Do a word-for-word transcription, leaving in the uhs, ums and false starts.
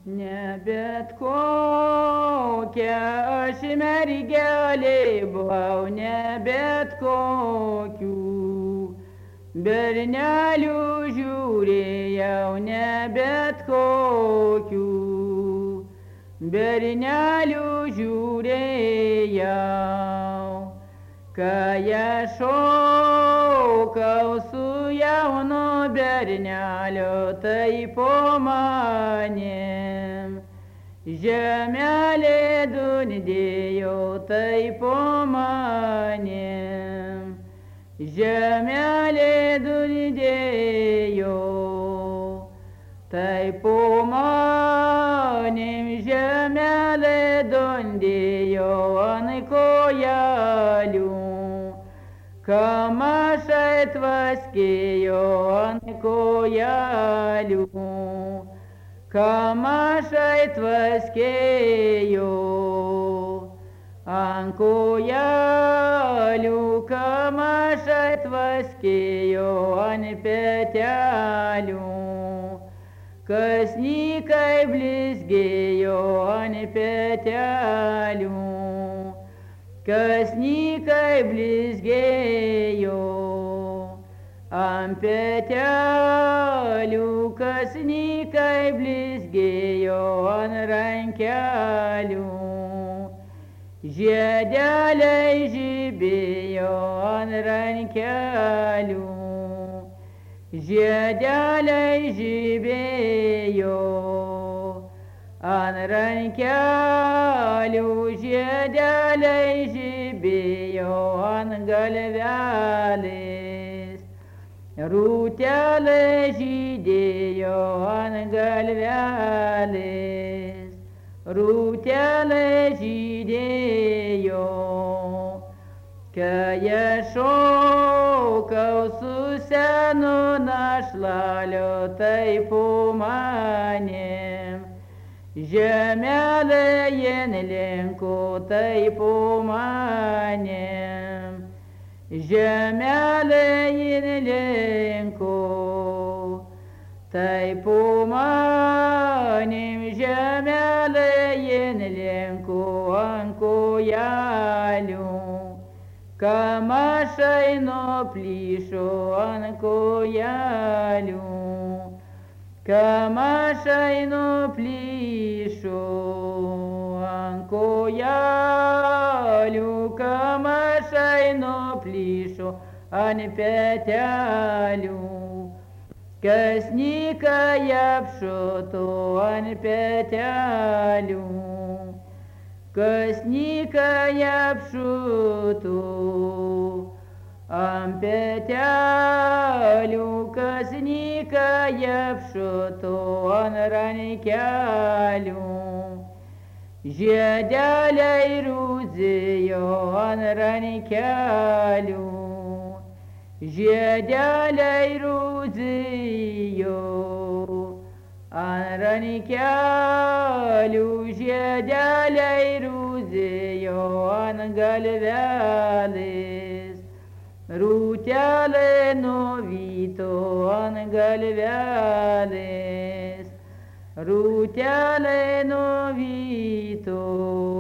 Ne bet kokia aš mergelė buvau, ne bet kokių bernelių žiūrėjau, ne bet kokių bernelių žiūrėjau. Kai aš šokau su jaunu berneliu, tai po manim žemelė dundėjo, tai po manim žemelė dundėjo, tai po manim žemelė dundėjo ant kojelių. Kamašai tvaskėjo ant kojelių, kamašai tvaskėjo ant kojelių, kamašai tvaskėjo ant petelių, kasnykai blizgėjo ant petelių. Kasnykai blizgėjo ant petelių, kasnykai blizgėjo ant rankelių, žiedeliai žibėjo ant rankelių, žiedeliai žibėjo ant rankelių, žiedeliai žibėjo ant galvelės, rūtelė žydėjo ant galvelės, rūtelė žydėjo. Kai aš šokau su senu našlaliu, tai po manim žemelė jin linko, tai po manim žemelė jin linko, tai po manim žemelė jin linko ant kojelių, kamašai nuplyšo ant kojelių. Kamašai nuplyšo ant kojelių, kamašai nuplyšo ant petelių, kasnykai apšuto ant petelių, kasnykai apšuto ant petelių, kasnykai apšuto ant rankelių, žiedeliai rūzėjo ant rankelių, žiedeliai rūzėjo ant rankelių, žiedeliai rūzėjo ant galvelės, rūtelė nuvyto ant galvelės, rūtelė nuvyto